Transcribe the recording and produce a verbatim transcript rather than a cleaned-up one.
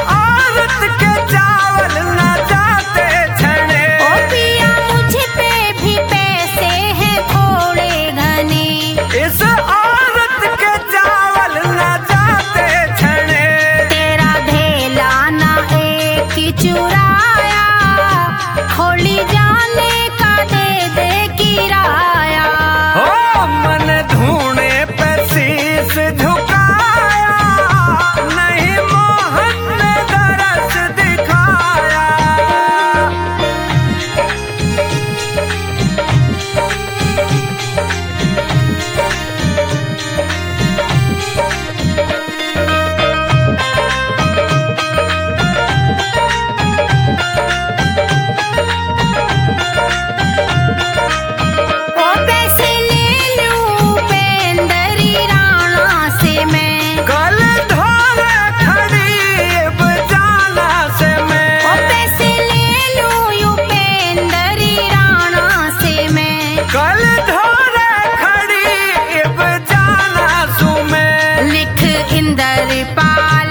औरत के चावल न जाते छने। ओ पिया मुझ पे भी पैसे हैं थोड़े घने। इस औरत के चावल न जाते छने। तेरा ढेला ना एक ही चुराया, खोली जाने का दे दे किराया। हो मन ढूंढे पे शीश झुकाया, नहीं मोहन ने दरस दिखाया। ओ पैसे ले लूं पेंदरी राणा से मैं। कल धोरे खड़ी बजाना से मैं। ओ पैसे ले लूं यूं पेंदरी राणा से मैं। कल धोरे खड़ी बजाना सु मैं। लिख इंदर पाल